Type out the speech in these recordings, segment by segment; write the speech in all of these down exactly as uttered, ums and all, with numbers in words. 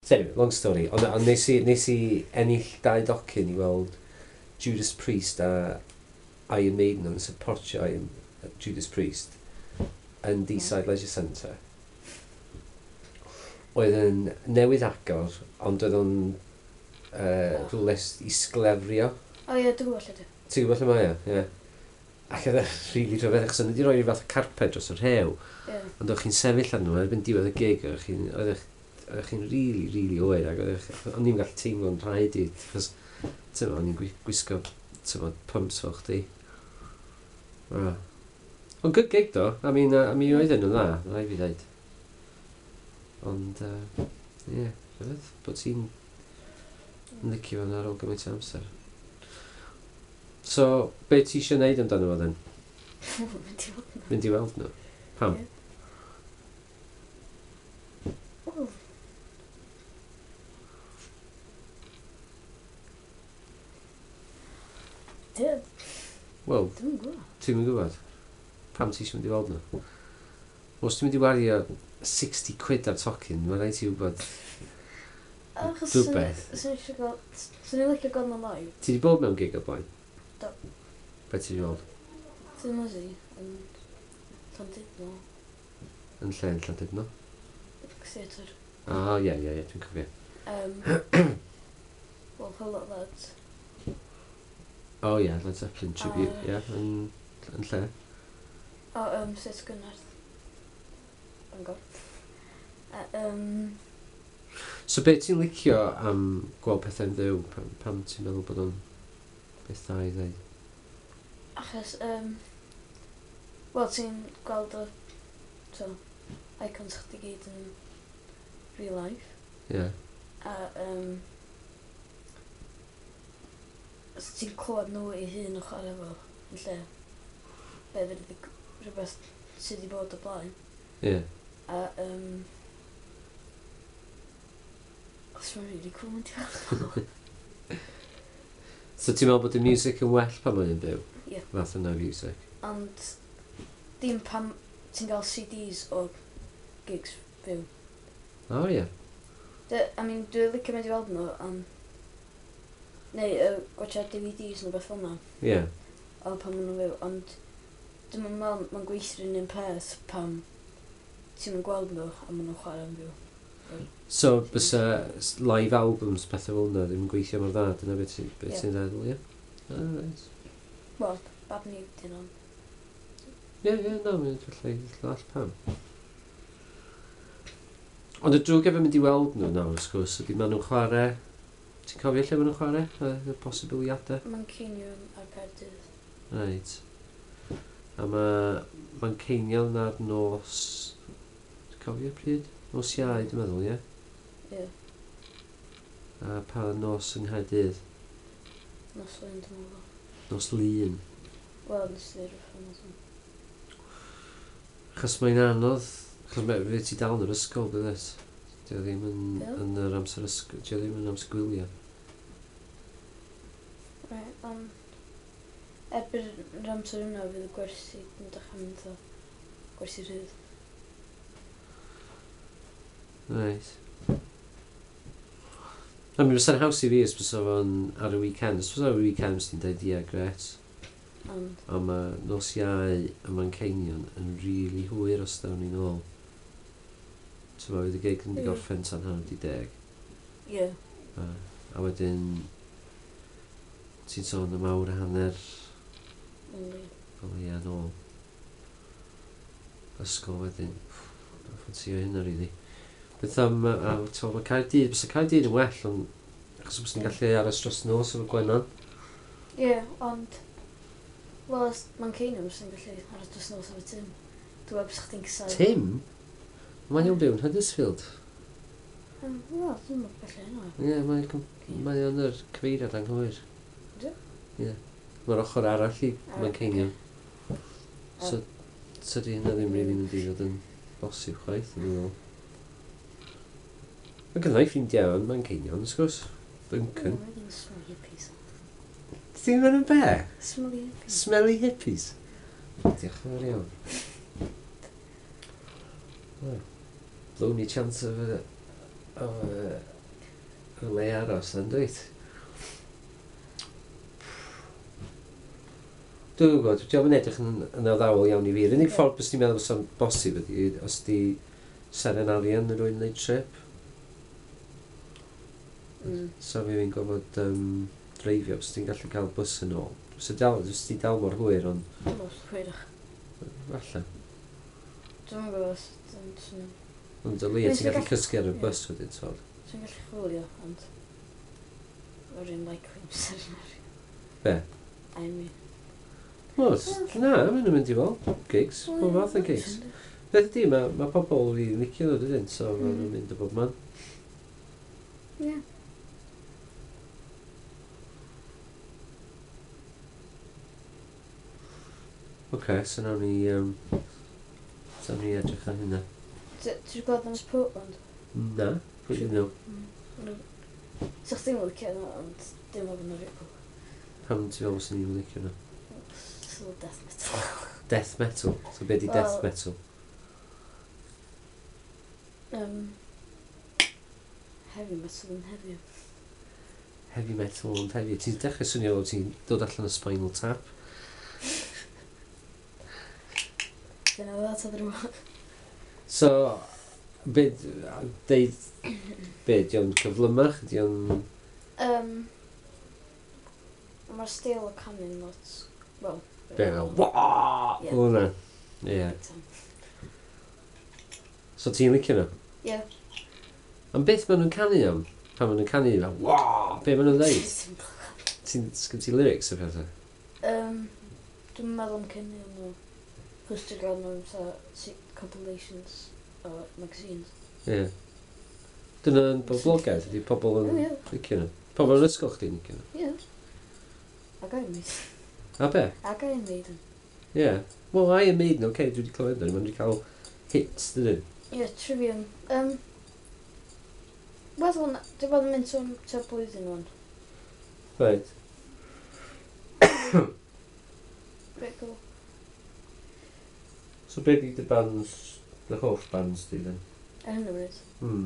Anyway, long story. Ond on nes, i, nes i ennill dau docyn i weld Judas Priest a Iron Maiden yn supportio Judas Priest yn D-Side Leisure Centre. Oedd yn newydd agor, ond oedd o'n uh, rhywle i sglefrio. O ie, dwi'n gwybod lle di. Ti'n gwybod lle mae o? Ie. Ac oedd e'n rili rhyfedd, achos oedd wedi rhoi rhyw fath o carped dros yr rhew. Yeah. Ond oedd chi'n sefyll arno, erbyn diwedd y gig, oedd chi'n rili, rili oer, ac oedd ni'n gallu teimlo'n rhaid i, achos o'n i'n gwisgo pumps fel chdi. Ah. Ond good gig do, a mi oedd yn dda, rai fi ddeud. Ond, ie, uh, yeah, rhyfedd, bod ti'n licio fan ar ôl gymaint o amser. So, be ti eisiau gwneud amdano fo then? Mynd i weld nhw. Mynd i weld nhw? Pam? Wel. Dim. Wel, Dwi'n gwybod. ti'n mynd gwybod? Pam ti eisiau mynd i weld nhw? Os ti'n mynd i wario sixty quid ar tocyn, mae'n rhaid ti wybod rhywbeth. Swn i'n licio gweld nhw live. Ti wedi bod mewn gig o blaen? Do. Be ti wedi weld? Dwi'n mysi yn Llandudno. Yn lle yn Llandudno? Theatr. O, ie, ie, ie, dwi'n cofio. Um, well, Hello Lads. O, ie, Led Zeppelin tribute, ie, yn lle. O, um, Sut Gynnarth. Bangor. Uh, um, So be ti'n licio am gweld pethau'n ddew? Pam, pam ti'n meddwl bod o'n beth da i ddweud? achos, um, wel, ti'n gweld o, so, icons chdi gyd yn real life. Ie. Yeah. A, um, os ti'n clywed nhw i hun o chwarae fo, yn lle, be fydd rhywbeth sydd wedi bod o blaen. Ie. Yeah. A, um, os mae'n really cool yn diolch. So ti'n meddwl bod y music yn well pan mae'n byw? Ie. Yeah. Fath yna music? Ond, dim pam ti'n cael C Ds o gigs fyw. O, ie. De, I mean, dwi'n licio mynd i weld nhw, ond... Neu, uh, gwachio D V Ds nhw beth fel yna. Ie. Yeah. O pan maen nhw'n fyw, ond... Dwi'n meddwl mae'n gweithio'r un peth pam ti'n mynd gweld nhw a maen nhw'n chwarae yn fyw. So, bysa live albums pethau fel yna ddim yn gweithio mor dda, dyna beth ti'n Ie. ddeddol, ie? Ah, right. Wel, bad new dyn nhw. Ie, ie, no, mae'n felly all pam. Ond y drwg efo mynd i weld nhw nawr, wrth gwrs, ydy maen nhw'n chwarae... Ti'n cofio lle maen nhw'n chwarae? Y, y posibiliadau? Mae'n Ceinion a Caerdydd. Right. A mae... Mae'n Ceinion ar nos... Ti'n cofio pryd? Nos Iau, dwi'n meddwl, ie? Ie. A pa nos yng Nghaerdydd? Nos Lyn, dwi'n meddwl. Nos Lyn. Wel, nes i ddweud rhywbeth am Chos mae'n anodd... Chos mae fe ti dal yn yr ysgol, bydd et? Dio ddim yn, Ie. yn yr amser ysgol... Dio ddim yn amser gwylio. Right, ond... Erbyn yr amser yna fydd y gwersi yn dechrau mynd o gwersi rhydd. Right. Na, mi fysa'n haws i fi os bysa fo'n ar y weekend. Os bysa ar y weekend, ti'n dweud, ie, gret. Ond... A mae nos Iau a mae'n Ceinion yn rili hwyr os dawn ni'n ôl. So mae fydd y gig yn di Ie. gorffen tan hanner di deg. Ie. A, a wedyn... Ti'n sôn am awr a hanner Yndi. o ie yn ôl. Ysgol wedyn. Ffontio hynna, rili. Beth am... A, to, mae Caerdydd... Bysa Caerdydd yn well, ond... Achos bysa ni'n gallu aros dros nos efo Gwennon. Ie, ond... Wel, os mae'n Ceinion, bysa ni'n gallu aros dros nos efo Tim. Dwi'n gwybod bysa chdi'n cysau. Tim? Mae'n iawn byw yn Huddersfield. Um, Wel, dwi'n meddwl felly yna. Ie, yeah, mae, mae o'n yr cyfeiriad anghywir. Ydw? Ie. Mae'r ochr arall i Ah, mae'n Ceinion. ocê. So, tydi hynna ddim rili mynd i fod yn bosib chwaith, yn ymwneud. Mae gynnau ffrindiau yn mae'n Ceinion, ys gwrs. Duncan. Mae gen smelly hippies. Ti'n mynd yn be? Smelly hippies. Smelly hippies. Diolch yn fawr iawn. Well, Lonely chance of a, of a Y le aros, yn dweud. Dwi'n gwybod, dwi'n edrych yn, yn addawol iawn i fi. Yr unig Ie. ffordd bys ti'n meddwl sy'n bosib ydi, os di seren arian yn rwy'n neud trip. Mm. So fi fi'n gofod um, dreifio, os ti'n gallu cael bus yn ôl. So dal, os ti dal mor hwyr, ond Dwi'n gwybod, hwyrach. falle. Dwi'n gwybod os dwi'n swnio. Ond o leia, Dwi'n ti'n gallu gallu- cysgu ar y ie. bus wedyn, so. Dwi'n gallu chwilio, ond... O'r un like hwym serinari. Be? I mean... O, s- na, mae'n mynd i fel gigs, bob fath o gigs. Beth ydi, mae ma pobl fi licio nhw dydyn, so mm. maen nhw'n mynd o bob man. Ie. Oce, okay, so nawn ni, um, so nawn ni edrych ar hynna. Ti'n gweld yn Portland? Na, pwy ydyn nhw? So chdi'n licio nhw, ond dim oedd yn yr eich. Pam ti'n meddwl sy'n ni'n licio nhw? So death metal. Death metal? So be di death Wel- metal? Um, heavy metal yn heddiw. Heavy metal ond heavy. Ti'n dechrau swnio o ti'n dod allan o Spinal Tap? Dyna dda ta drwy. So, be, deud, be, di o'n cyflymach? Di o'n... Um, Mae'r stil o canu'n lot... Wel... Be, waa! Ie. O na. Ie. So ti'n licio nhw? Ie. Ond beth maen nhw'n canu am? Pan maen nhw'n canu fel, waa! Be maen nhw'n dweud? Ti'n sgyn ti lyrics o pethau? Um, Dwi'n meddwl am cynnu nhw. Chos dwi'n gael nhw'n sa si- compilations o magazines. Ie. Dyna'n boblogaidd, ydy pobl yn O, ie. licio nhw. Pobl yn ysgol chdi'n licio nhw. Ie. Ac Iron Maiden. A be? Ac Iron Maiden. Ie. Yeah. Wel, Iron Maiden, oce, okay, dwi wedi clywed nhw, maen wedi cael hits, dydyn? Ie, Trivium. Um, Weddol, dwi'n bod yn mynd trwy'n tua blwyddyn o'n. Right. Great cool. So be di dy bands, dy hoff bands di, then? Ar hyn o bryd. Hmm.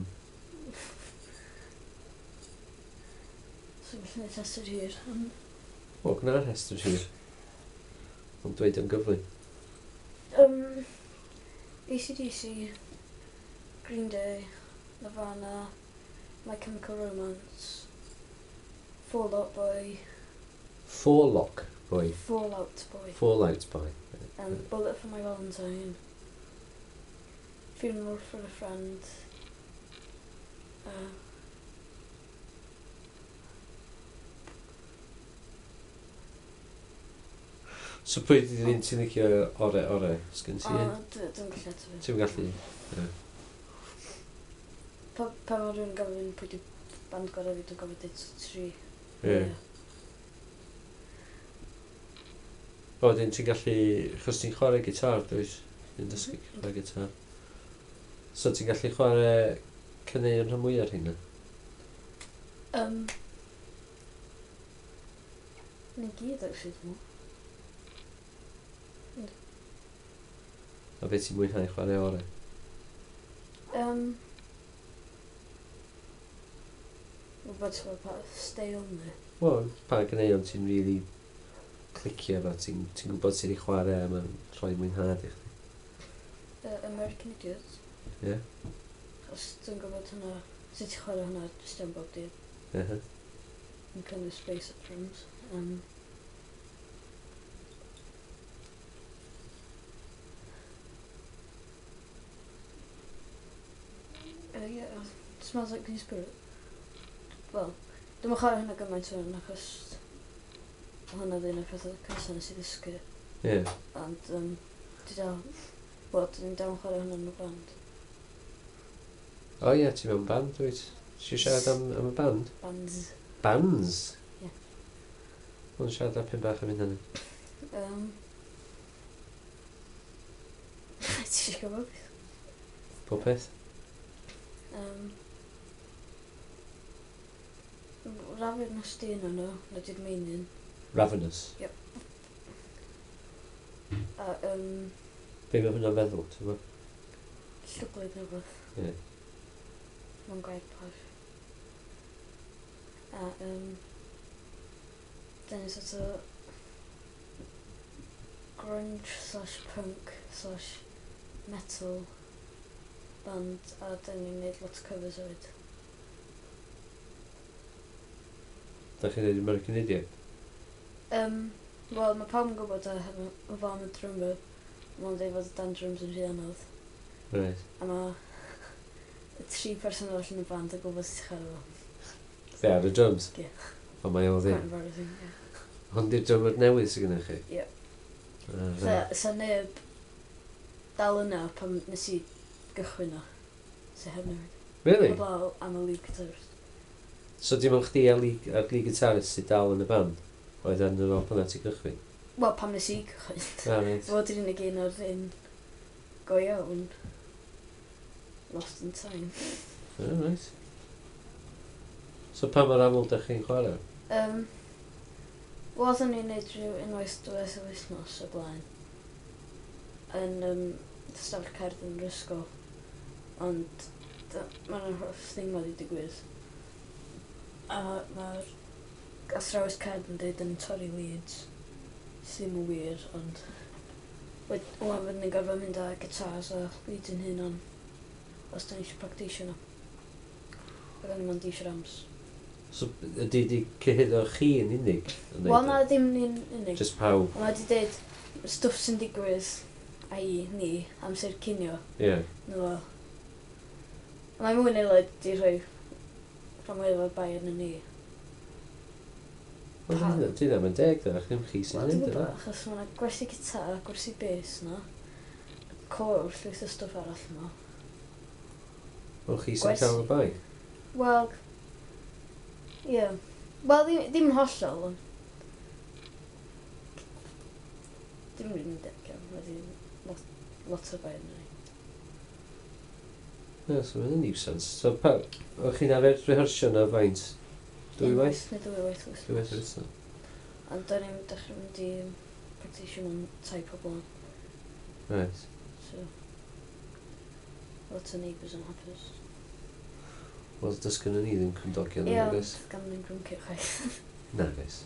So felly wneud testr hir. Um, O, gwna'r rhestr hir. Ond dweud yn gyflym. um, A C D C, Green Day, Nirvana, My Chemical Romance, Fall Out Boy, Forelock Boy. Fallout Boy, Fallout Boy. and Bullet for My Valentine, Funeral for a Friend, uh, So pwy di ddyn ti'n licio ore, ore? Sgyn ti? oh, d- dwi'n gallu eto fi. Ti'n gallu? Ie. Pa, pa mae rhywun gofyn pwy di band gorau fi, dwi'n gofyn dit tri. Ie. O, dyn ti'n gallu... Chos ti'n chwarae gitar, dweud? Dwi'n dysgu chwarae gitar. So ti'n gallu chwarae cynnig yn rhan mwyaf ar hynna? Um, Ni gyd actually, dwi'n A beth ti'n mwynhau chwarae ore? Um, Rhywbeth fel pa steil ni. Wel, pa gyneuon ti'n really clicio efo, ti'n ti gwybod sy'n ei chwarae a mae'n rhoi mwynhad i chdi? Uh, American Idiot. Ie? Yeah. Os dwi'n gwybod hwnna, sut ti'n chwarae hwnna, jyst am bob dydd. Uh-huh. Yn cynnwys space up drums. Um, uh, yeah, Smells Like Teen Spirit. Wel, dwi'n chwarae hwnna gymaint o'n achos hwnna ddyn o'r pethau cyson nes i ddysgu. Ie. Ond um, dwi dal, wel, dwi'n dal yn chwarae hwnna yn y band. O ie, ti'n mewn band, dweud? Ti'n siarad am, am y band? Bands. Bands? Ie. Ond siarad am pyn bach am hynny. Um, Ti eisiau gwybod? Pob peth? Um, Rafyr na styn nhw, na di'r meinin. Ravenous. A um, Be mae hwnna'n feddwl, ti'n gwybod? llwglyd neu beth. Ie. Mae'n gwaith posh. A, um, dyn ni sort of grunge slash punk slash metal band a dyn ni'n neud lot o covers oed. Da chi'n neud American Idiot? Um, Wel, mae pawb yn gwybod a hefo o fan y drummer, mae'n dweud fod y dan drums yn rhy anodd. Right. A mae y tri person arall yn y band yn gwybod sut charo fo. Be, ar y drums? Ie. O, mae o ddim. Quite embarrassing, ie. Hwn di'r drummer newydd sydd gennych chi? Ie. Ah, So, right. so neb dal yna pan nes i gychwyn o. So heb newid. Really? Mae blaw am y lead guitarist. So dim ond chdi a lead, a lead guitarist sydd dal yn y band? Oedd yn yr ôl pan ti gychwyn? Wel, pam nes i gychwyn. Ah, right. Fod i'n unig un o'r un go iawn. Lost in time. Ah, right. So pa mor aml da chi'n chwarae? Um, Wel, oedden ni'n neud rhyw unwaith dwywaith o wythnos o blaen. Yn um, stafell cerdd yn yr ysgol. Ond mae'n hoff thing ma wedi digwydd. A mae'r athrawes cerdd yn dweud yn torri leads. Sydd ddim yn wir, ond... Wed, wan fydden ni'n gorfod mynd â guitars a leads yn hyn ond... Os da ni eisiau practisio nhw. Ac o'n i'n eisiau rams. So ydy di cyhyddo chi yn unig? Wel, na ddim ni'n unig. Just pawb? Mae wedi dweud stwff sy'n digwydd a i, ni, amser cinio. Ie. Yeah. No. Mae mwy neu lai di rhoi rhan mwy o'r bai yn ni. Wel, di ddim yn deg da, chdim chi sy'n Wel, mynd dwi'n yna. gwybod, achos mae'na gwersi gitar, gwersi bass na. Cor, llwyth o stwff arall yma. Wel, chi sy'n cael y bai? Wel, ie. Yeah. Wel, ddim, ddim yn hollol, ond... Dim rydyn deg iawn, wedi lot, lot o bai yn ni. Ie, so mae'n nuisance. So pa, o'ch chi'n arfer rehearsio na faint? Dwy waith? Neu dwy waith wythnos. Dwy waith wythnos. Ond da ni'n dechrau mynd i practisio mewn tai pobl. Right. So, lot o neighbours yn hapus. Wel, dys gynnu ni ddim cymdogion Ie, yn ond agos. gan ni'n grwmcio chwaith. Na, gais.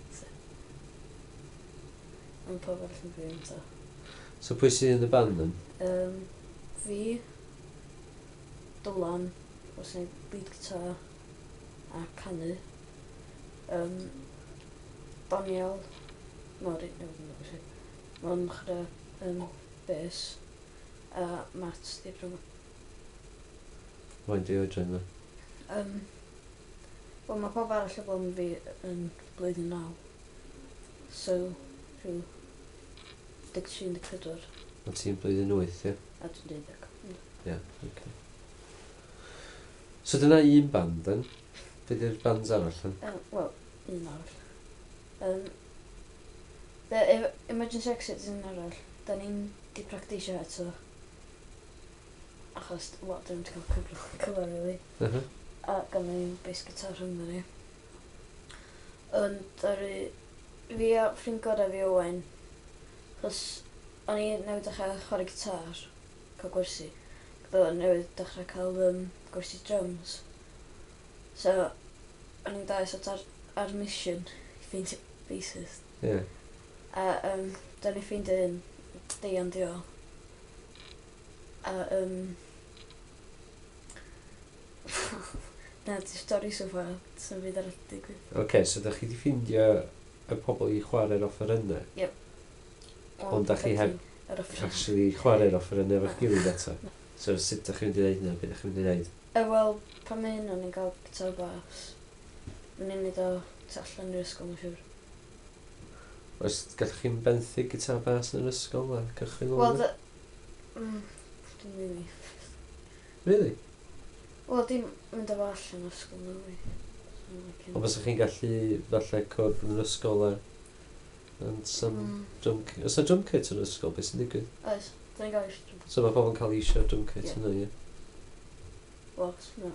Ond pob arall yn fyw yn ta. So pwy sy'n yn y band yn? Um, fi, Dylan, os yna lead guitar a canu. Um, Daniel, Mori, newid yn ddod i. Mae'n chwarae um, bass. A Matt, di drwm. Faint i oedran yna? Um, Wel, mae pob arall o blaen fi yn blwyddyn naw. So, rhyw deg tri deg pedwar. A ti'n blwyddyn wyth, ie? A dwi'n deuddeg. Ie, oce. So dyna un band yn? Be di'r bands arall yn? Um, Wel, un arall. Um, The e- Emergency Exit yn arall. Da ni'n di practisio eto. Achos, wel, da ni'n cael cyfle, cyfle, really. Uh-huh. A gan ni'n bass guitar rhwng ni. Ond ar y... Fi a ffrind gorau fi Owen. Chos o'n i newydd dechrau chwarae gitar, cael gwersi. Gyda o'n newydd dechrau cael um, gwersi drums. So, o'n i'n dau sort ar, ar mission i ffeindio bassist. Ie. A um, da ni ffeindio un deian dio. A um, na, di stori so far, sy'n fydd ar y digwydd. Oce, so da chi di ffindio y pobl i chwarae'r offerynnau? Ond da chi heb Yr offer. actually chwarae'r offerynnau efo'ch gilydd eto? So sut da chi'n mynd i ddeud yna? Be da chi'n mynd i ddeud? E, wel, pan mae hyn o'n i'n cael gitar bas. Mae'n i'n neud o tu allan i'r ysgol, mae'n siwr. Oes gallwch chi'n benthyg gitar bas yn yr ysgol a cychwyn Wel, o'n da... Mm, dim really. Really? Wel, dim mynd efo allan o'r ysgol, no way. Ond bys chi'n gallu falle cwrdd yn yr ysgol a and some Mm, drum kit. Oes na drum kit yn yr ysgol? Beth sy'n digwydd? oes, da ni'n gael eisiau. So mae pobl yn cael eisiau drum kit Ie. yna, ie? Wel, no.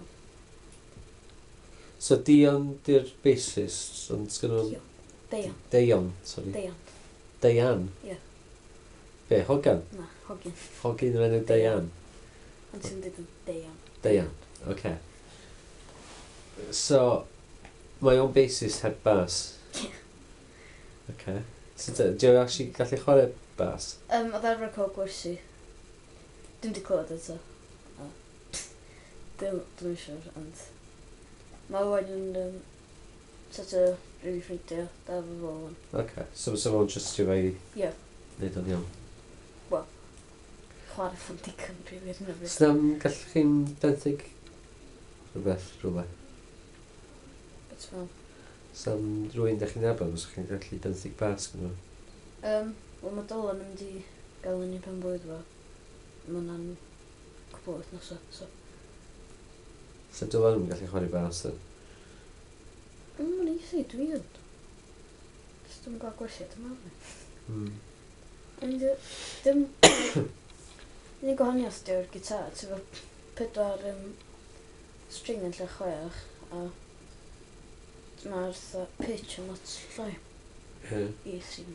So Dion di'r bassist, ond sgan nhw'n... Dio. Deian. Deion, sorry. Deian. Deian? Ie. Be, Hogan? Na, hogyn. Hogyn yn enw Deian? Ond ti'n dweud yn deian. Deian, oce. So, Mae o'n basis heb bas. Okay. So, dwi'n actually gallu chwarae bas? Um, oedd arfer cael gwersi. Dwi'n di clywed eto. Dwi'n dwi'n siwr, ond... Mae wain yn... Um, sort o rili ffrindio, da fy fo fan. Okay. So, so fo'n just yw ei... Ie. Neud o'n iawn. Chwarae ffyn digon, rili, ar hyn o bryd. So, am gallwch chi'n benthyg rhywbeth, rhywle? Beth fel? So, am rwy'n da chi'n nabod, os chi'n gallu benthyg bas gyda? Um, Wel, mae Dylan yn mynd i gael yn ei pen bwyd fo. Mae hwnna'n cwbl wyth noso, so... So, Dylan yn gallu chwarae bas, then? Mm, Mae'n easy, dwi yn. Just dwi'n gael gwersiad yma fi. Hmm. Ond dim... Unig gwahaniaeth di o'r gitar, ti fo pedwar um, string yn lle chwech, a mae'r fatha pitch yn lot llai Ie. i sy'n...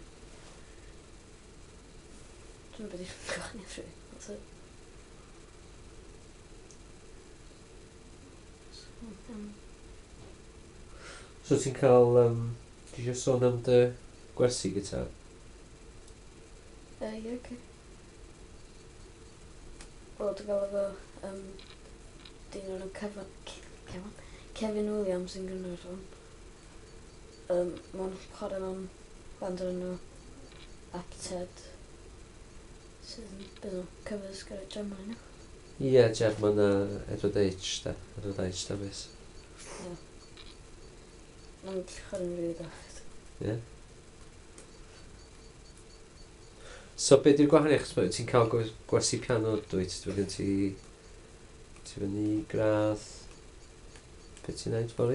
Dwi'n beth i'n gwahaniaeth rhi. So, um, So, ti'n cael... Um, Dwi eisiau sôn am dy gwersi gitar? uh, ie, oce. Wel, dwi'n gael efo um, dyn o'r Kevin, Kevin, Kevin Williams yn gynnar o'n. Um, Mae'n chwarae mewn band o'r enw Apted. Sydd yn beth o covers gyda Gemini nhw. Ie, German a Edward H, da. Edward H, da beth. Ie. Mae'n chwarae'n rili da. Ie. So, be di'r gwahaniaeth? Chos ti'n cael gwe- gwersi piano dwyt? Dwi'n gen ti... Ti fyny gradd... Be ti'n neud fori?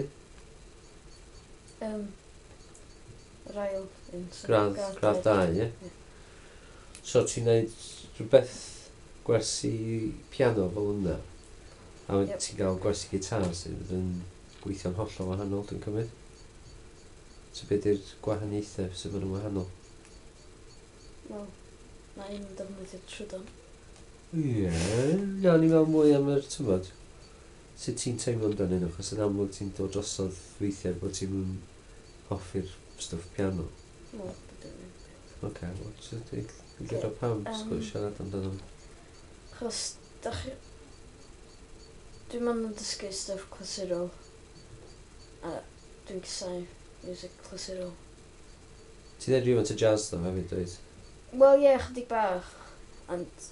Um, yr ail un. so Gradd, gradd da, ie? Ie. So, ti'n neud rhywbeth gwersi piano fel hwnna? A wedyn Yep. ti'n cael gwersi gitar sydd yn gweithio'n hollol wahanol, dwi'n cymryd? So, be di'r gwahaniaethau sydd yn wahanol? Wel, na un yn defnyddio trwydon. Ie, na, ni'n meddwl mwy am yr tymod. Sut ti'n teimlo amdano nhw? Chos yn amlwg ti'n dod drosodd weithiau bod ti'n mwyn hoffi'r stwff piano. Wel, beth yw'n mynd. Oce, wel, so dwi'n gyda pam Yym. sgwrs siarad amdano. Chos, da chi... Dwi'n mynd yn dysgu stuff clasurol. A dwi'n gysau music clasurol. Ti'n neud rhywbeth o jazz ddo hefyd, dweud? Wel, ie, chydig bach. Ond...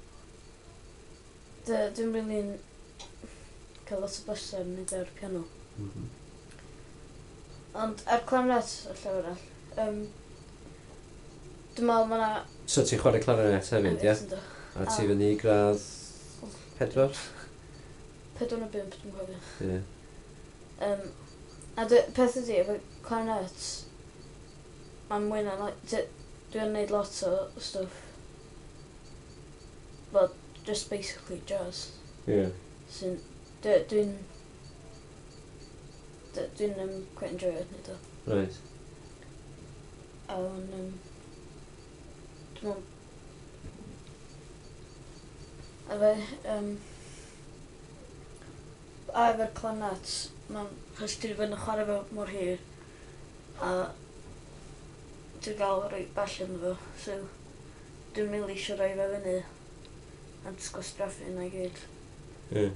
dy- Dwi'n rili'n cael lot o blyser yn neud ar piano. Mhm. Ond ar clarinet, y llawer arall, um, dwi'n meddwl mae yna... So ti'n chwarae clarinet hefyd, ie? Ynddo. A ti A- fyny i gradd pedwar? Pedwar na bump, dwi'n cofio. Ie. Um, a dwi, peth ydi, efo clarinet, mae'n mwy na... dy- Dwi'n neud lot o stwff. Well, just basically jazz. Ie. Sy'n... dwi- Dwi'n... dwi- Dwi'n um, quite enjoy it, neud o. Right. A o'n... Um, dwi'n meddwl... A fe... Um, a efo'r clarinet, mae'n... chos dwi'n fynd yn chwarae fo mor hir. A... dwi'n gael rhoi bell yn fo, so... Dwi'n rili eisiau rhoi fe fyny. A just gwastraffu yna i gyd. Ie.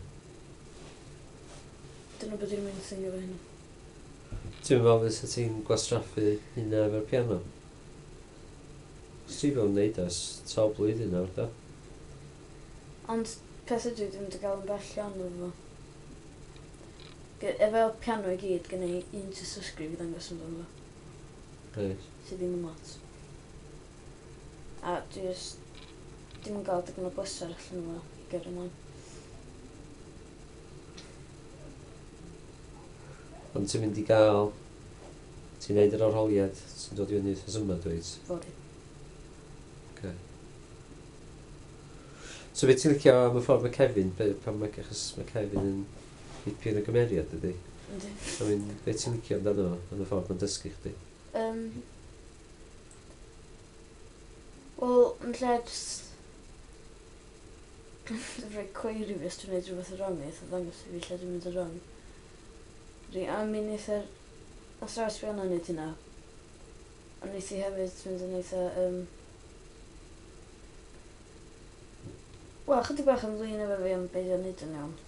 Dyna beth dwi'n mynd thing efo hynny. Ti'n meddwl fysa ti'n gwastraffu hynna efo'r piano? Os ti fel wneud as sawl blwyddyn nawr, da? Ond peth ydw i ddim wedi gael yn bell iawn efo fo. Ge- Efo piano i gyd, gen i un tystysgrif i ddangos yn fo, Right. sydd ddim yn lot. A dwi just... dim yn gael digon o bleser allan o fo i gyrra ymlaen. Ond ti'n mynd i gael... Ti'n neud yr arholiad sy'n dod i fyny thos yma, dweud? Fori. Okay. So beth ti'n licio am y ffordd mae Kevin, be, pan mae, achos mae Kevin yn hipio'n y gymeriad, ydy? Yndi. I mean, beth ti'n licio amdano fo, am y ffordd mae'n dysgu chdi? Um, Wel, yn lle just... Dwi'n rhoi coeri fi os dwi'n neud rhywbeth yn wrong, eitha ddangos i fi lle dwi'n mynd yn wrong. Rhi, a mi wneith yr os ras fi anna neud hynna. Ond neith i hefyd mynd yn eitha... Um, Wel, chydig bach yn flin efo fi am beidio neud yn iawn.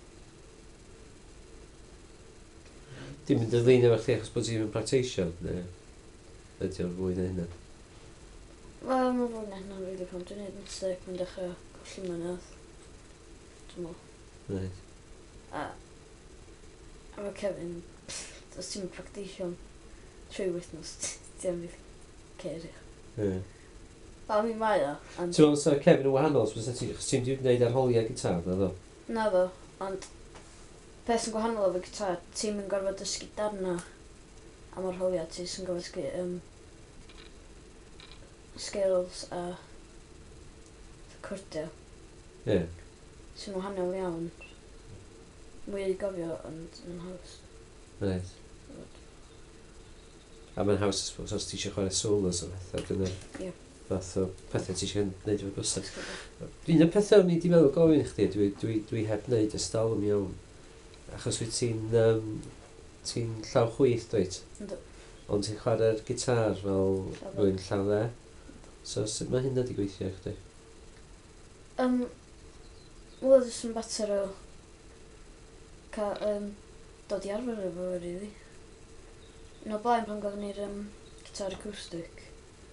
Dim mynd yn ddyn efo chdi achos bod ti'n practeisio, neu ydy o'r fwy na hynna? Wel, mae'n fwy na hynna'n rili pan dwi'n neud mistake, mae'n dechrau colli mynydd. Dwi'n meddwl. Right. A efo Kevin, os ti'n practisio'n trwy wythnos, ti'n mynd ceir. Ie. Wel, mi mae o. ond- Ti'n meddwl sa Kevin yn wahanol, os fysa ti- achos ti'n wedi gwneud arholiad gitar, na ddo? Na ddo, ond beth sy'n gwahanol efo gitar, ti'n mynd gorfod dysgu darna am arholiad, ti sy'n gorfod dysgu um, scales a cordio. Ie. Sy'n wahanol iawn. Mwy i gofio, ond yn haws. Right. A mae'n haws, I suppose, os ti eisiau chwarae solos o bethau, dyna Ie. fath o pethau ti eisiau gwneud efo gwsau. Ysgrifennu. Un o'r pethau o'n i wedi meddwl gofyn i chdi, dwi, dwi, dwi heb wneud ystol yn iawn. Achos wyt ti'n um, ti'n llaw chwyth, dweud? Yndw. Ond ti'n chwarae'r gitar fel Llaw dde. rwy'n llaw dde. So sut mae hynna wedi gweithio i chdi? Um, Wel, jyst yn bater o cael um, dod i arfer efo, rili. Un o blaen pan gofyn ni'r um, gitar acoustic,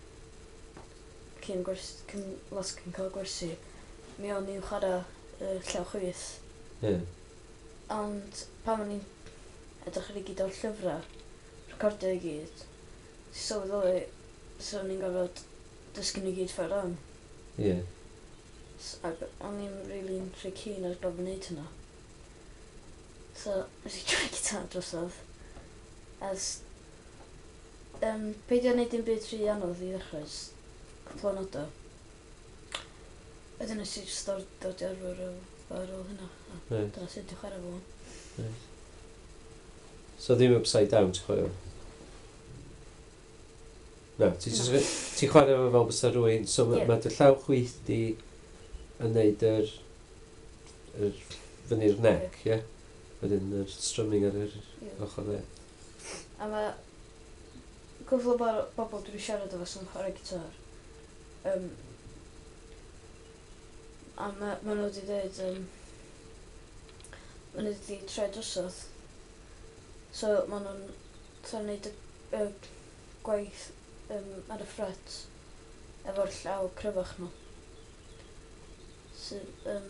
cyn gwers, cyn, lot cyn cael gwersi, mi o'n i'n chwarae uh, llaw chwyth. Ie. Ond pan o'n i'n edrych ar ei gyd o'r llyfrau, recordio i gyd, si sylweddoli, so o'n i'n gorfod dysgu ni gyd ffordd on. Ie. S- Ac o'n i'n really rhy keen ar gofyn wneud hynna. So, nes i troi gitar drosodd. As, um, peidio wneud dim byd rhy anodd i ddechrau, jyst cwpl o nodo. Wedyn nes i jyst dod dod i arfer o ar ôl hynna. A Right. dyna sut dwi'n chwarae fo. Right. So ddim upside down, ti'n chwarae? No, ti Na. jyst- ti'n chwarae efo fel bysa rwy'n, so ma- Ie. mae dy llaw chwyth di yn neud yr, yr fyny'r nec, ie? Wedyn yr strumming ar yr Ie. ochr dde. A mae cwpl o bo- bobl dwi'n siarad efo sy'n chwarae gitar. Um, a ma, ma nhw wedi dweud, um, ma nhw wedi troi drosodd. So ma nhw'n tra'n neud y, y gwaith um, ar y ffret efo'r llaw cryfach nhw. Sydd, um,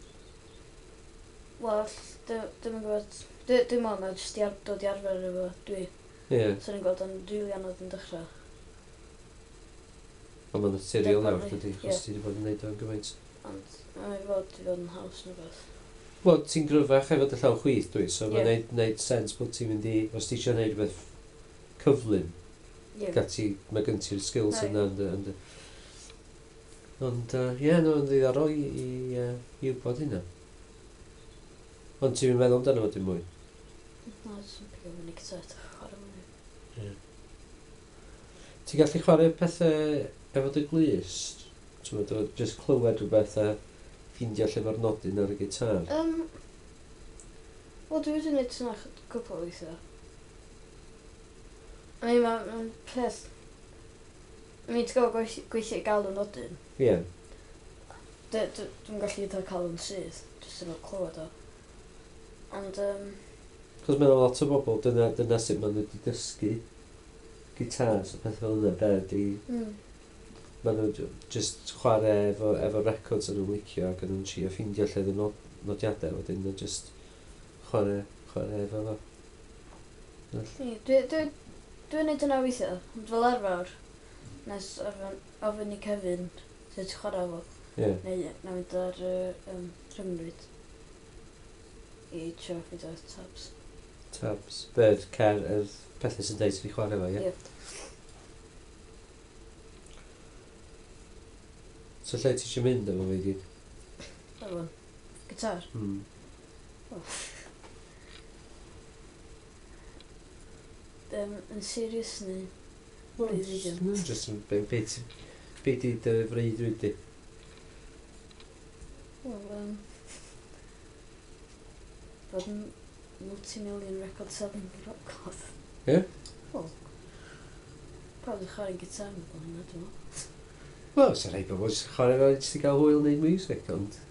wel, dy- dwi'm yn gwybod, dwi- dwi'n meddwl na jyst i ar, dod i arfer efo dwi. Ie, So ni'n gweld o'n rili anodd yn dechrau. ond mae'n naturiol nawr, Definitely, dydy, ie. chos ti wedi bod yn neud o'n gymaint. Ond mae'n fod i fod yn haws neu beth. Wel, ti'n gryfach efo dy llaw chwyth, dwi, so Ie. mae'n neud, neud sens bod ti'n mynd i, os ti eisiau neud rhywbeth cyflym, Ie. gat ti, mae gen ti'r skills Right. yna yn dy... yn dy- Ond, ie, uh, yeah, no, yn ddiddorol i, i, uh, i wybod hynna. Ond ti'n meddwl amdano fo dim mwy? Na, jyst yn pigo fyny gitar a chwarae fyny. Ti'n gallu chwarae pethau efo dy glust? Ti'n meddwl, just clywed rhywbeth a ffindio lle fo'r nodyn ar y gitar? Um, Wel, dwi wedi gwneud hynna ch- cwpl o weithiau. I mean, mae'n ma peth... I mean, ti'n gofio gweith- gweithio i gael yn nodyn. Ie. D- d- Dwi'n gallu eitha cael yn syth, jyst efo clywed o. Ond, um, Chos meddwl lot o bobl, dyna, dyna sut maen nhw wedi dysgu gitars a pethau fel yna, be, di... mm, Maen nhw ju- just chwarae efo, efo records yn nhw'n licio ac yn nhw'n trio ffindio lle dy nod, nodiadau, wedyn nhw just chwarae, chwarae efo fo. Ie, dwi- dwi- Dwi'n neud yna weithiau, ond fel arfer, nes ofyn, ofyn i Kevin sut ti'n chwarae fo, Ie. neu na mynd ar uh, um, rhymryd i trio ffidio tabs. Tabs. Be'r cer, yr pethau sy'n deud sy'n ei chwarae fo, ie? Ie. So lle ti eisiau mynd efo fe i gyd? Efo, gitar. Hmm. Um, yn serious ni, Wel, Breuddwydion. no, just yn be, be, ti- be di dy freuddwyd di? wel, um, bod yn multi-million record selling record. Ie? Wel, probably chwarae gitar yn bod hynna, dwi'n meddwl. Wel, sy'n rhaid bod jyst chwarae fel jyst i gael hwyl wneud music, ond...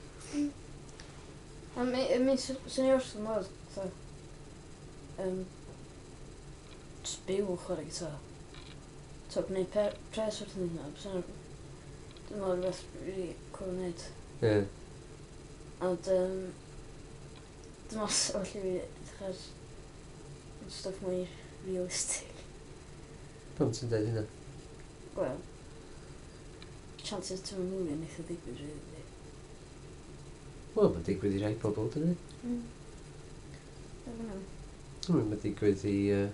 A mi, mi sy'n ei wrth yn modd, fatha, um, just byw chwarae gitar. So, gwneud pe- pres wrth yn hynna, sy'n dwi'n meddwl rhywbeth really cool wneud. Ie. Ond, um, dwi'n meddwl sef allu fi edrych ar stuff mwy realistic. Pam ti'n dweud hynna? Wel, chances ti'n mynd mwy yn eitha digwydd rydyn ni. Wel, mae'n digwydd i rai pobl, dyn ni? Mm. Ie, fyna. Wel, mae'n digwydd i... Uh...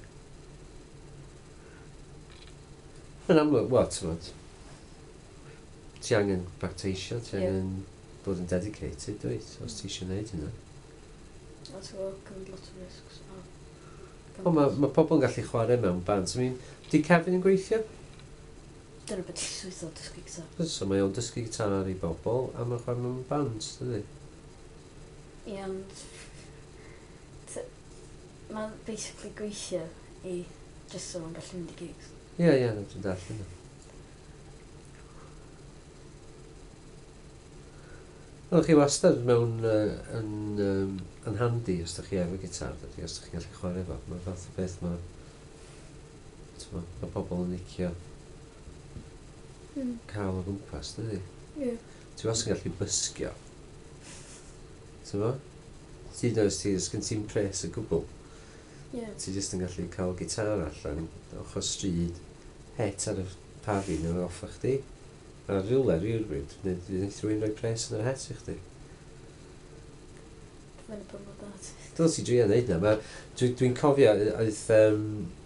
Yn amlwg, wel, ti'n modd. Ti angen bacteisio, ti Ie. angen bod yn dedicated, dweud, os ti eisiau gwneud hynna. A ti'n gweld cymryd lot o risks. O, mae ma pobl yn gallu chwarae mewn band. I mean, di Kevin yn gweithio? Dyna beth ti'n swytho dysgu gitar. So mae o'n dysgu gitar i bobl, a mae'n chwarae mewn bands, dydy? Ie, ond... t- Mae'n basically gweithio i just so ma'n gallu mynd i gigs. Ie, ie, na, dwi'n dall hynna. Wel, chi wastad mewn uh, yn, um, yn handi os ydych chi efo gitar, dydy, os ydych chi'n gallu chwarae efo. Mae'n fath o beth mae... Mae pobl yn licio Mm. cael o gwmpas, dydy? Ie. Ti wastad yn gallu bysgio. Ti'n mo? Ti does ti, os gen ti'n pres y gwbl, Ie. ti jyst yn gallu cael gitar allan, ochr stryd, het ar y pafi neu off o chdi. A rhywle, rhywbryd, nid rhywun rhoi pres yn yr het i chdi. Fyny pan bod dat. Dyl ti drio neud na, dwi'n dwi cofio, oedd um,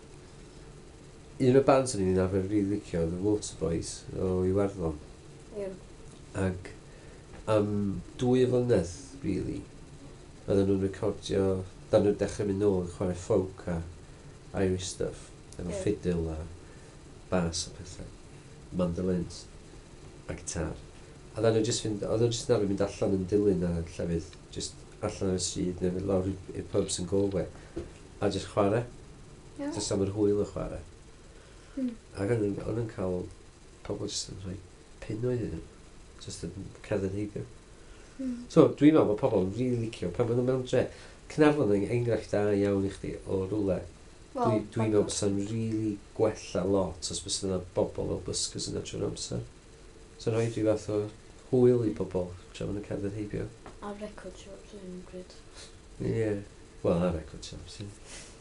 un o'r bands o'n i'n arfer rili licio, The Waterboys o Iwerddon. Ie. Ac am dwy flynedd, really, oedden nhw'n recordio, dan nhw'n dechrau mynd nôl yn chwarae folk a Irish stuff, efo Ie. fiddle a bass a pethau, mandolins a gitar. A dan nhw'n just fynd, oedden nhw'n just arfer mynd allan yn dilyn a llefydd, just allan ar y stryd neu fynd lawr i'r pubs yn Galway, a just chwarae, Ie. just am yr hwyl o chwarae. Mm. Ac o'n nhw'n o'n nhw'n cael pobl jyst yn rhoi pin oedd iddyn nhw, jyst yn cerdded heibio. Mm. So, dwi'n meddwl bod pobl yn rili licio, pan maen nhw mewn dre, Cynarfon yn enghraifft da iawn i chdi o rwle. Dwi, dwi'n meddwl bod sy'n rili gwella lot os bys yna bobl o bysgys yna trwy'r amser. So'n rhoi rhyw fath o hwyl i bobl tra maen nhw'n cerdded heibio. A record shops yn grid. Ie, yeah. Wel, a record shops, ie.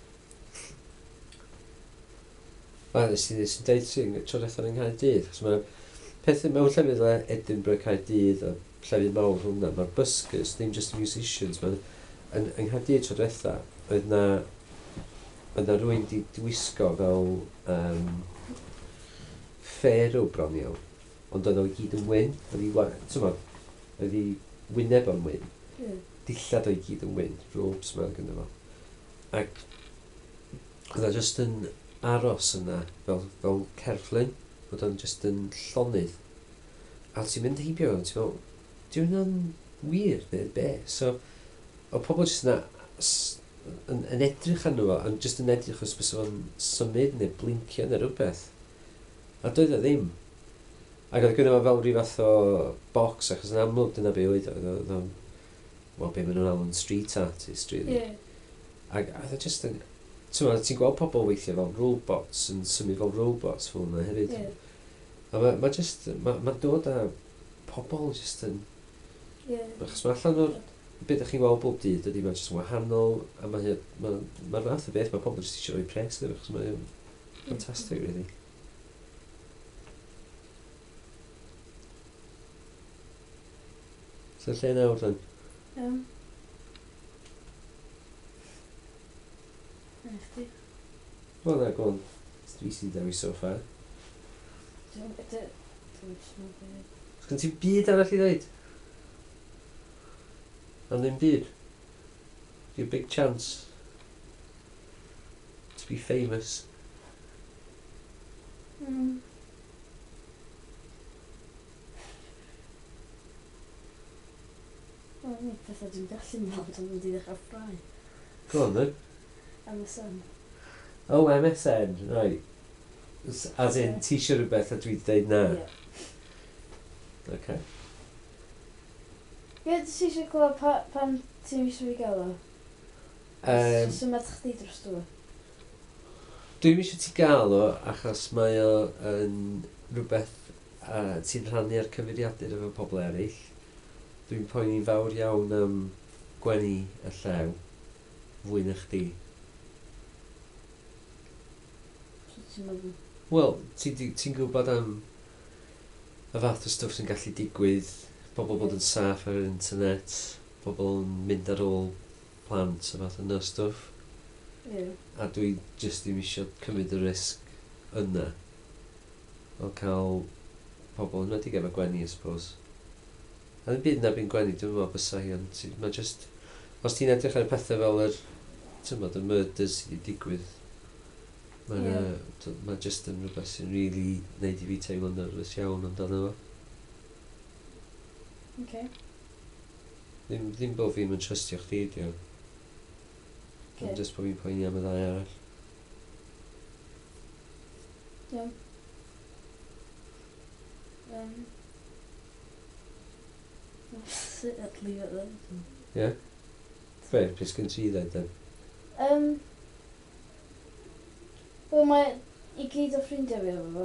A nes i nes i'n deud sy'n trodethon yng Nghaerdydd, chos mae pethau mewn llefydd le Edinburgh, Caerdydd a llefydd mawr hwnna, mae'r buskers, ddim just musicians, mae'n yn, yng Nghaerdydd trodetha, oedd na, oedd na rwy'n di wisgo fel um, fferw bron iawn, ond oedd o i gyd yn wyn, oedd i, ti'n ma, oedd i wyneb o'n wyn, Ie. dillad o i gyd yn wyn, robes yma gyda fo. Ac oedd o just yn aros yna fel, fel cerflun, bod o'n just yn llonydd. A ti'n mynd heibio, ti'n meddwl, dwi'n hwnna'n wir, neu be? So, o pobl just yna yn, yn edrych arno fo, yn just yn edrych os bys o'n symud neu blincio neu rhywbeth. A doedd o ddim. Ac oedd gyda fo fel rhyw fath o box, achos yn amlwg dyna be oedd o, oedd o'n, wel, be maen nhw'n alw'n street artist, really. Ie. Ac oedd o just yn, ti'n ti'n gweld pobl weithio fel robots, yn symud fel robots fel yna hefyd. Ie. A mae ma just, mae ma dod â pobl just yn, Ie. achos mae allan o'r beth ych chi'n gweld bob dydd, ydy mae'n just wahanol, a mae ma, ma fath o beth, mae pobl just eisiau rhoi pres iddo, achos mae'n ffantastig, really. So lle nawr then? Iawn. Na chdi. Wel na, go on. Dwi sy'n dewis so far. Dwi'n beth... Dwi'n beth... Os gen ti byd arall i ddweud? Ond ddim byd. Your big chance to be famous. Mm. Wel, ni pethau dwi'n gallu meddwl bod o'n mynd i ddechrau ffrau. Go on then. Am y sun. O, M S N, right. S- As in, ti eisiau rhywbeth a dwi wedi dweud na? Ie. Okay. Ie, dys i eisiau clywed pa, pan ti'n eisiau fi gael o? Um, Just yn meddwl chdi dros dwi. Dwi'n eisiau ti gael o achos mae o yn rhywbeth uh, ti'n rhannu ar cyfeiriadur efo pobl eraill. Dwi'n poeni'n fawr iawn am gwenu y llew fwy na chdi. So ti'n meddwl? Wel, ti'n ti, ti gwybod am y fath o stwff sy'n gallu digwydd, pobl bod yn saff ar yr internet, pobl yn mynd ar ôl plant a fath yna stwff. Ie. A dwi jyst ddim eisiau cymryd y risg yna o cael pobl yn wedi efo gwenu, I suppose. A ddim byd na fi'n gwenu, dwi'n meddwl bysau hi, ond ti- mae just... Os ti'n edrych ar y pethau fel yr, ti'n meddwl, y murders i digwydd, mae'n Ie. yeah. ma just yn rhywbeth sy'n really neud i fi teimlo'n nervous iawn amdano fo. Okay. Ddim, ddim bod fi'n mynd trystio chdi, dio. Okay. Ond just bod fi'n poeni am y ddau arall. Iawn. Um, Sit at leave it then. Ie? Yeah? Be, beth gen ti ddweud then? Um, Wel, mae i gyd o ffrindiau fi efo fo.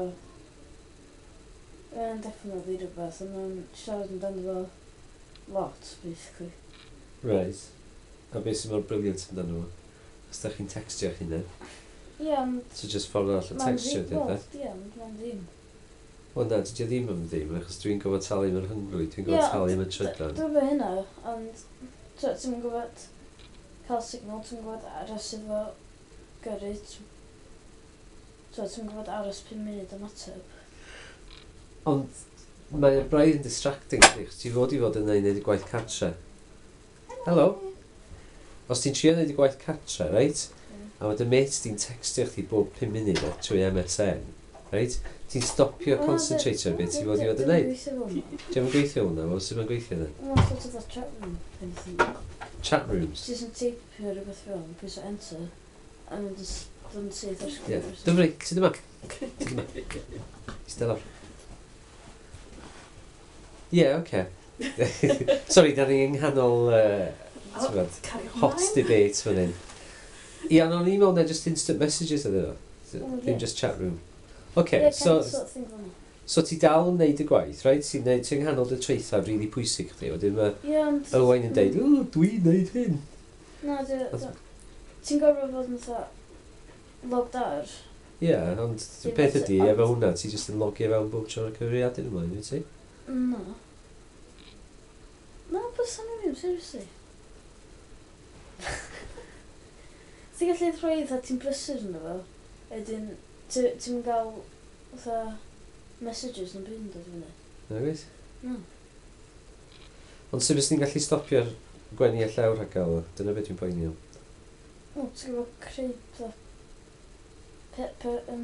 Mae'n definitely rhywbeth, ond mae'n siarad yn dan fo lot, basically. Right. A beth sy'n mor briliant amdano fo? Os da chi'n textio chi hynny? Ie, ond... So just ffordd all o textio, di Wel, e? ie, ond mae'n ddim. Wel na, dydy o ddim yn ddim, achos dwi'n gofod talu am yr hyngrwyd, dwi'n gofod Ie, talu am y ond trydan. Dwi'n fe hynna, ond t'wo, ti'n gwybod cael signal, ti'n gwybod aros efo gyrru, t'wo, ti'n gwybod aros pum munud am ateb. Ond mae y braidd yn distracting chdi, chos ti fod i fod yn neud y gwaith cartre. Helo? Os ti'n trio neud y gwaith cartre, reit? Mm. A mae dy mate di'n textio chdi bob pum munud o trwy M S N, reit? Ti'n stopio concentrator beth ti fod i fod yn neud. Dwi'n gweithio hwnna, wel sydd mae'n gweithio hwnna? Mae'n sort of a chat room, anything. Chat rooms? Ti sy'n teipio rhywbeth fewn, pwys o enter, a mae'n just dod yn syth ar Ie. sgwrs. Dyfri, sydd yma? Sydd yma? Stella. Ie, oce. Sorry, da ni yng nghanol uh, hot debate fan hyn. Ie, no, ni mewn na just instant messages ydyn nhw. Oh, Ddim ie. just chat room. Oce, Ie, so, kind of sort of thing fel 'na. so ti dal yn neud y gwaith, right? Ti'n neud, ti'n nghanol dy treithaf rili pwysig chdi. Wedyn mae Ie, ond... Owain yn deud, o, dwi'n neud hyn. Na, di... Ti'n gorfod fod yn dda logged ar? Ie, ond y peth ydi, efo hwnna, ti jyst yn logio fewn bob tro'r cyfriadur ymlaen, wyt ti? Na. Na, bys ni ddim, seriously. Ti'n gallu rhoi dda ti'n brysur yna fo, edyn ti'n gael dda messages yn byd yn dod fyny. Na, gweith? Na. Ond sut bys ni'n gallu stopio'r gwenu a llawr rhag gael o? Dyna beth dwi'n poeni o. O, ti'n gwybod creu dda... Pe... pe... Um,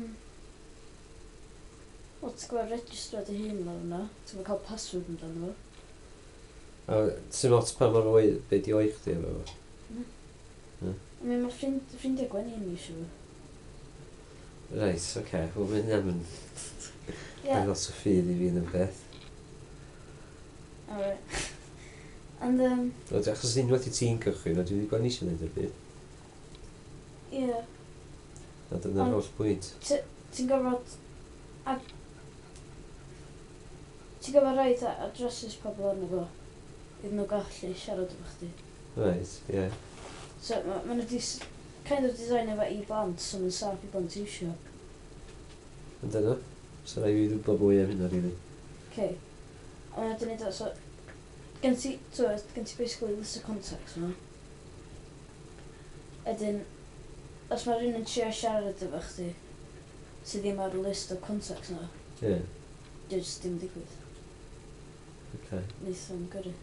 o, ti'n gwybod registro dy hun lan yna. Ti'n gwybod cael password yn dan fo. A sy'n lot pa mor oed, be di o'i chdi efo fo? Na. Na. I mean, mae ffrind, ffrindiau gwenu yn eisiau fo. Reit, oce. Okay. Wel, mae'n ddim yn... Ie. Mae'n lot o ffydd i fi yn y beth. Alright. And, um... Oed, achos unwaith i ti'n cychwyn, a dwi wedi gweld eisiau neud y byd. Ie. A dyna'r Ond- holl bwynt. Ti'n gorfod... A... Ti'n gorfod rhoi ta addresses pobl arno fo. Iddyn nhw gallu siarad efo chdi. Reit, ie. Yeah. So, ma- ma' nhw di... s- kind of design efo i blant, so mae'n saff i blant iwsio. Ond dyna. So rai fi ddwbo mwy am hynna, rili. Okay. A ma' nhw wedi neud o, so... Gen ti, t'wo, gen ti basically list of contacts yma. Edyn, os mae rhywun yn trio siarad efo chdi, sydd ddim ar y list o contacts yna, Ie. di o jyst dim yn digwydd. Oce. Neith o'n gyrru.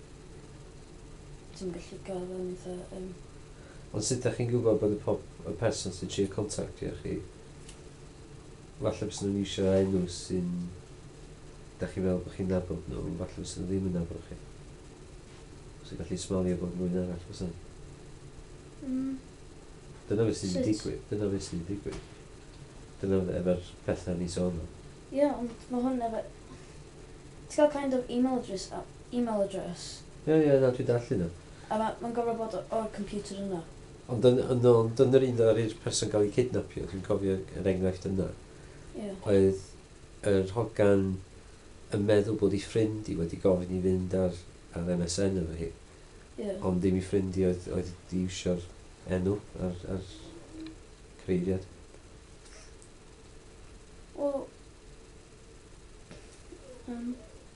Ti'n gallu gael fan eitha... Um, Ond sut da chi'n gwybod bod y, pob, y person sy'n trio contactio chi? Falle bys nhw'n eisiau enw sy'n... Da chi'n meddwl bod chi'n nabod nhw, falle bys nhw ddim yn nabod chi. Sy'n gallu smalio bod nhw'n arall, bys nhw. mm, Dyna beth sydd Sut? wedi digwydd. Dyna beth sydd wedi digwydd. Dyna efo'r pethau ni sôn o. Ie, yeah, ond mae hwn efo... Ti'n cael kind of email address, uh, email address, Ie, ie, na, dwi'n darllen o. a mae'n ma gofio bod o- o'r computer yna. Ond yn, yn, yn, yn yr un ar i'r person gael ei kidnapio, dwi'n cofio yr enghraifft yna, Ie. Yeah. oedd yr hogan yn meddwl bod ei ffrind i wedi gofyn i fynd ar, ar M S N efo hi, Ie. Yeah. ond ddim ei ffrind i oedd, oedd wedi iwsio'r enw ar, ar cyfeiriad. Wel... Um,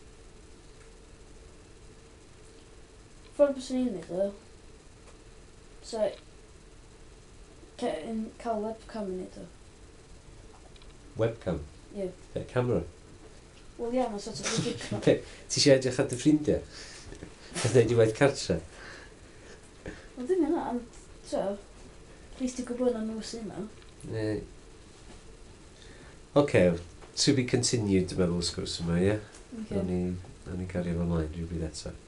Ffordd bys ni'n neud o. So... ca- yn cael webcam yn neud o. Webcam? Ie. Be, camera? Wel ie, mae'n sort of ridiculous. Be, ti eisiau edrych ar dy ffrindiau? A dweud i waith cartre? Wel ddim yna, ond... So... Rhys ti'n gwybod na nhw sy'n yna. Ne. Oce, to be continued, dwi'n meddwl, sgwrs yma, ie? Okay. Nawn ni, nawn ni gario fo mlaen rhywbryd eto.